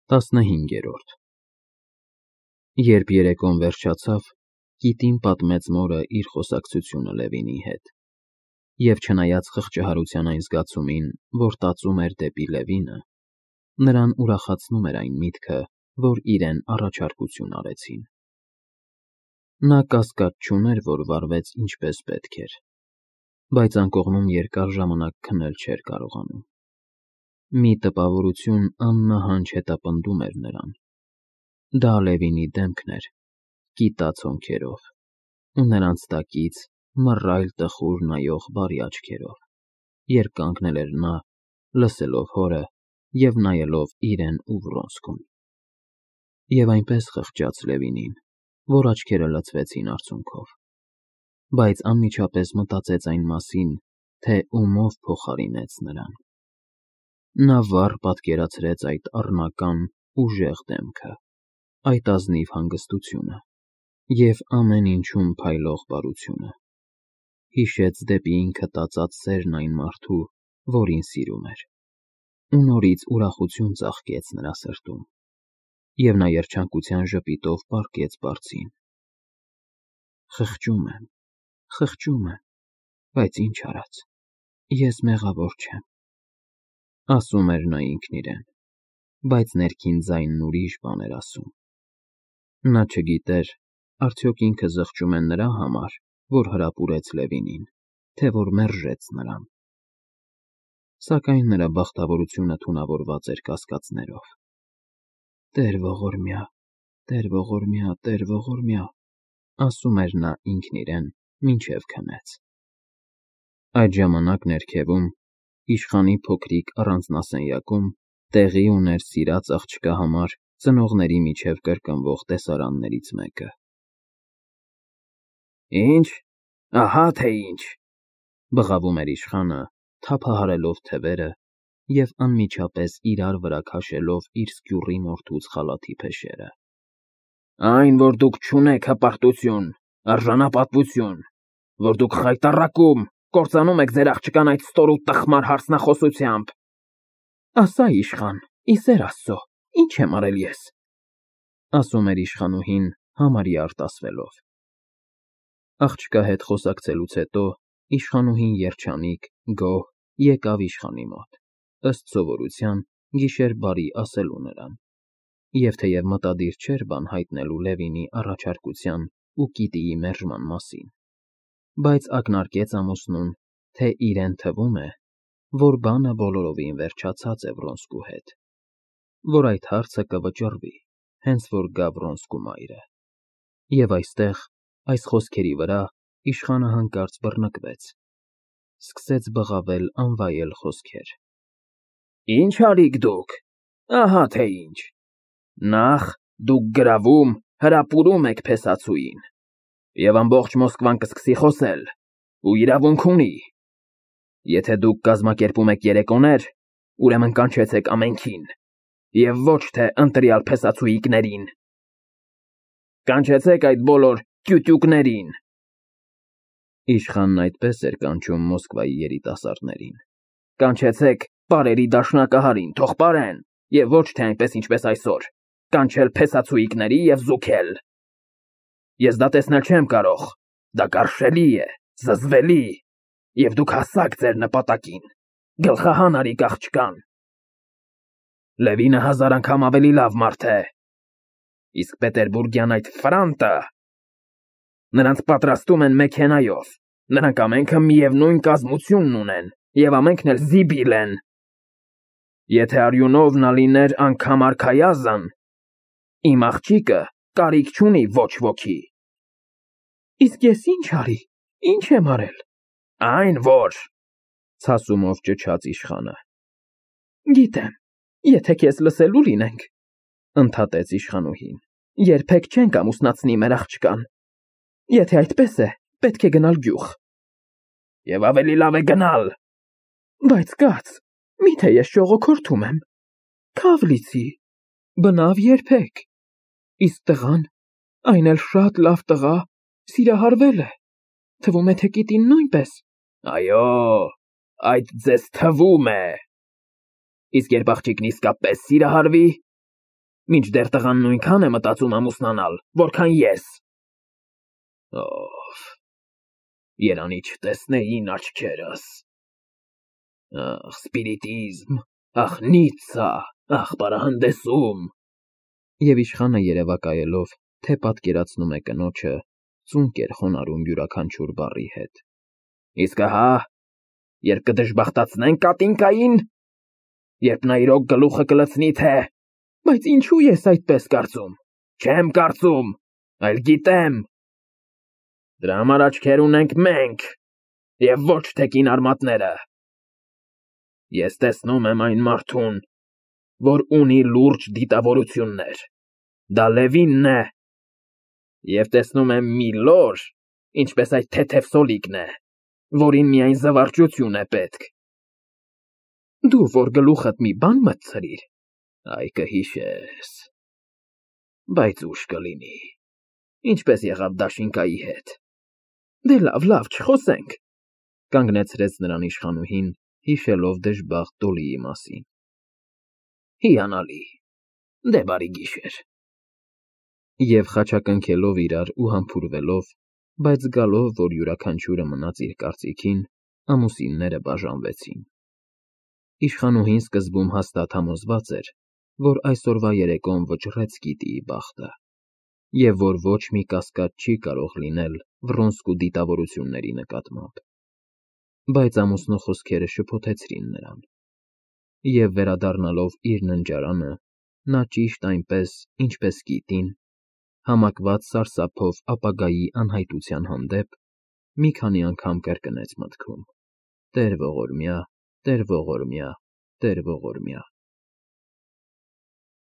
15-րդ Երբ երեկոն վերջացավ, Կիտին պատմեց մորը իր խոսակցությունը Լևինի հետ, և չնայած խղճահարության այն զգացումին, որ տածում էր դեպի Լևինը, նրան ուրախացնում էր այն միտքը, որ իրեն առաջարկություն արեցին։ Նա կասկած չուներ, որ վարվեց ինչպես պետք էր, բայց անկողնում երկար ժամանակ քնել չէր կարողանում։ Մի տպավորություն աննահանջ հետապնդում էր նրան։ Դա Լևինի դեմքն էր, կիտած հոնքերով, ու նրանց տակից մռայլ տխուր նայող բարի աչքերով, երբ կանգնել էր նա, լսելով հորը և նայելով իրեն ու Վրոնսկուն։ Եվ այնպես խղճաց Լևինին, որ աչքերը լցվեցին արցունքով, բայց անմիջապես մտածեց այն մասին, թե ումով փոխարինեց նրան։ Նա վառ պատկերացրեց այդ առնական, ուժեղ դեմքը, այդ ազնիվ հանգստությունը և ամեն ինչում փայլող բարությունը։ Հիշեց դեպի ինքը տածած սերն այն մարդու, որին սիրում էր, ու նորից ուրախություն ծաղկեց նրա սրտում, և նա երջանկության ժպիտով պառկեց բարձին։ Խղճում եմ, բայց ինչ արած, ես մեղավոր չեմ, ասում էր նա ինքն իրեն, բայց ներքին ձայնն ուրիշ բան էր ասում։ Նա չգիտեր, արդյոք ինքը զղջում է նրա համար, որ հրապուրեց Լևինին, թե որ մերժեց նրան։ Սակայն նրա բախտավորությունը թունավորված էր կասկածներով։ «Տեր ողորմյա, Տեր ողորմյա, Տեր ողորմյա», ասում էր նա ինքն իրեն, մինչև քնեց։ Այդ ժամանակ ներքևում, իշխանի փոքրիկ առանձնասենյակում տեղի ուներ սիրած աղջկա համար ծնողների միջև կրկնվող տեսարաններից մեկը։ «Ինչ, ահա թե ինչ», բղավում էր իշխանը, թափահարելով թևերը և անմիջապես իրար վրա քաշելով իր սկյուռի մորթուց խալաթի փեշերը։ «Այն, որ դուք չունեք հպարտություն, արժանապատվություն, որ դուք խայտառակում, կործանում եք ձեր աղջկան այդ ստոր ու տխմար հարցնախոսությամբ»։ «Ասա, իշխան, ի սեր Աստծո, ինչ եմ արել ես», ասում էր իշխանուհին համարյա արտասվելով։ Աղջկա հետ խոսակցելուց հետո իշխանուհին երջանիկ, գոհ եկավ իշխանի մոտ, ըստ սովորության, գիշեր֊բարի ասելու նրան, և թեև մտադիր չէր բան հայտնելու Լևինի առաջարկության ու Կիտիի մերժման մասին, բայց ակնարկեց ամուսնուն, թե իրեն թվում է, որ բանը բոլորովին վերջացած է Վրոնսկու հետ, որ այդ հարցը կվճռվի, հենց որ գա Վրոնսկու մայրը։ Եվ այստեղ, այս խոսքերի վրա, իշխանը հանկարծ բռնկվեց, սկսեց բղավել անվայել խոսքեր։ «Ինչ արիք դուք, ահա թե ինչ, նախ դուք գրավում, հրապուրում եք փեսացուին, և ամբողջ Մոսկվան կսկսի խոսել, ու իրավունք ունի։ Եթե դուք կազմակերպում եք երեկոներ, ուրեմն կանչեցեք ամենքին, և ոչ թե ընտրյալ փեսացուիկներին։ Կանչեցեք այդ բոլոր տյուտյուկներին»։ Իշխանն այդպես էր կանչում Մոսկվայի երիտասարդներին։ «Կանչեցեք պարերի դաշնակահարին, թող պարեն, և ոչ թե այնպես, ինչպես այսօր, կանչել փեսացուիկների և զուգել։ Ես դա տեսնել չեմ կարող, դա կարշելի է, զզվելի, և դուք հասաք ձեր նպատակին, գլխահան արիք աղջկան։ Լևինը 1000 անգամ ավելի լավ մարդ է, իսկ պետերբուրգյան այդ ֆրանտը, նրանց պատրաստում են մեքենայով, նրանք ամենքը միևնույն կազմությունն ունեն, և ամենքն էլ զիբիլ են։ Եթե արյունով նա լիներ անգամ արքայազն, իմ աղջիկը կարիք չունի ոչ ոքի։ Իսկ ես ինչ արի, ինչ եմ արել։ Այն որ, ցասումով ճչաց իշխանը։ Գիտեմ, եթե քեզ լսելու լինենք, ընդհատեց իշխանուհին, երբեք չենք ամուսնացնի մեր աղջկան։ Եթե այդպես է, պետք է գնալ գյուղ։ Եվ ավելի լավ է գնալ։ Բայց կաց, միթե ես ժողոքորթում եմ։ Քավ լիցի, բնավ երբեք։ Իսկ տղան, այն էլ շատ լավ տղա, սիրահարվել է, թվում է թե Կիտին նույնպես։ Այո, այդ ձեզ թվում է։ Իսկ երբ աղջիկն իսկապես սիրահարվի, Մինչդեռ տղան նույնքան է մտածում ամուսնանալ, որքան ես։ Ով, երանի չտեսնեին աչքերս։ Ախ, սպիրիտիզմ, ախ, Նիցցա, ախ, պարահանդեսում։ Եվ իշխանը երևակայելով, թե պատկերացնում է կնոջը, ծունկ էր խոնարհում յուրաքանչյուր բառի հետ։ Իսկ ահա, երբ կդժբախտացնենք կատինկային, երբ նա իրոք գլուխը կլցնի, թե… Բայց ինչու ես այդպես կարծում։ Չեմ կարծում, այլ գիտեմ։ Դրա համար աչքեր ունենք մենք, և ոչ թե կինարմատները։ Ես տեսնում եմ այն մարդուն, որ ունի լուրջ դիտավորություններ, դա Լևինն է, և տեսնում եմ մի լոր, ինչպես այդ թեթև սոլիկն է, որին միայն զվարճություն է պետք։ Դու, որ գլուխդ մի բան մտցրիր, այ կհիշես։ Բայց ուշ կլինի, ինչպես եղավ դաշինկայի հետ։ Դե լավ, չխոսենք, կանգնեցրեց նրան իշխանուհին, հիշելով դժբախտ Դոլիի մասին։ Հիանալի, դե բարի գիշեր։ Եվ խաչակնքելով իրար ու համբուրվելով, բայց զգալով, որ յուրաքանչյուրը մնաց իր կարծիքին, ամուսինները բաժանվեցին։ Իշխանուհին սկզբում հաստատ համոզված էր, որ այսօրվա երեկոն վճռեց գիտիի բախտը, և որ ոչ մի կասկած չի կարող լինել Վռոնսկու դիտավորությունների նկատմամբ։ Բայց ամուսնու խոսքերը շփոթեցրին նրան, և վերադառնալով իր ննջարանը, նա ճիշտ այնպես, ինչպես գիտին, համակված սարսափով ապագայի անհայտության հանդեպ, մի քանի անգամ կրկնեց մտքում. Տեր ողորմյա, Տեր ողորմյա, Տեր ողորմյա։